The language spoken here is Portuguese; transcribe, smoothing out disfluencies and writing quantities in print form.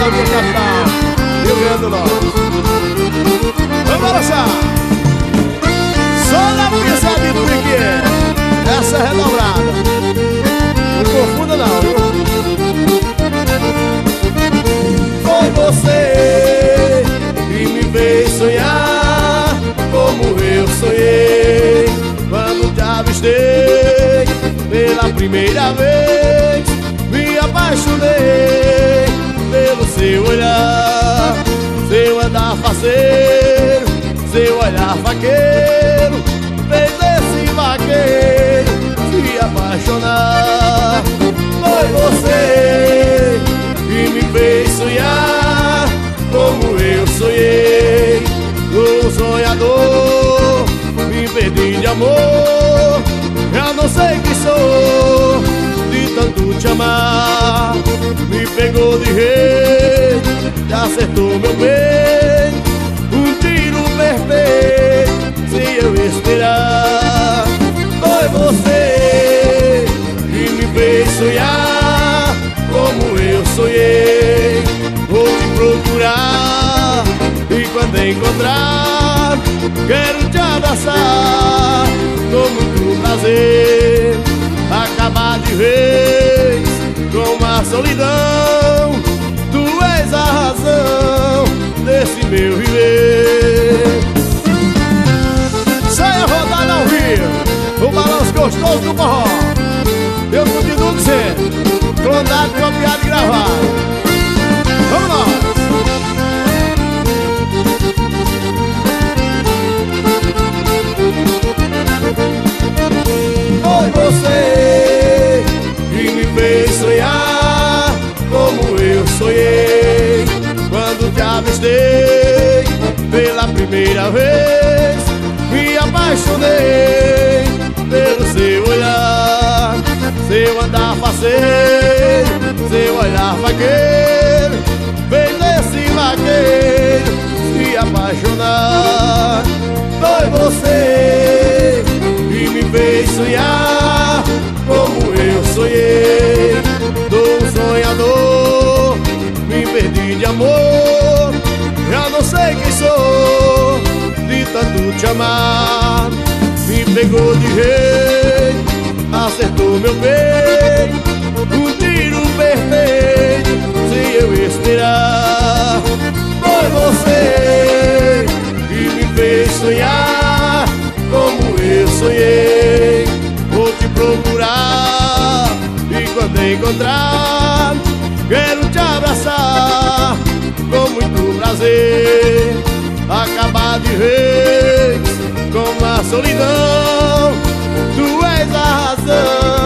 da minha capital, Rio Grande do Norte. Vamos balançar. Só na pisadinha do Piquet. Essa é redobrada. Não confunda não, viu? Foi você que me fez sonhar como eu sonhei quando te avistei pela primeira vez. Me apaixonei pelo seu olhar, seu andar faceiro, seu olhar vaqueiro, fez esse vaqueiro se apaixonar. Foi você que me fez sonhar como eu sonhei. Um sonhador, me perdi de amor. Já não sei quem sou de tanto te amar. Me pegou de rede, já acertou meu peito. Um tiro perfeito, se eu esperar. Foi você que me fez sonhar como eu sonhei. Vou te procurar e quando encontrar, quero te abraçar com muito prazer. Acabar de vez com a solidão. Tu és a razão desse meu viver. Saia rodada ao vivo, o balanço gostoso do forró. Eu continuo dizendo, clonado, copiado e gravado. Vamos lá. Foi você que me fez sonhar como eu sonhei quando te avistei pela primeira vez. Me apaixonei pelo seu olhar, seu andar faceiro, seu olhar vaqueiro, fez esse vaqueiro se apaixonar. Foi você que me fez sonhar como eu sonhei. Tô um sonhador, me perdi de amor. Já não sei quem sou de tanto te amar. Me pegou de jeito, acertou meu peito. Um tiro perfeito, se eu esperar. Foi você que me fez sonhar como eu sonhei. Vou te procurar e quando encontrar, quero te abraçar com muito prazer. Acabar de vez com a solidão. Tu és a razão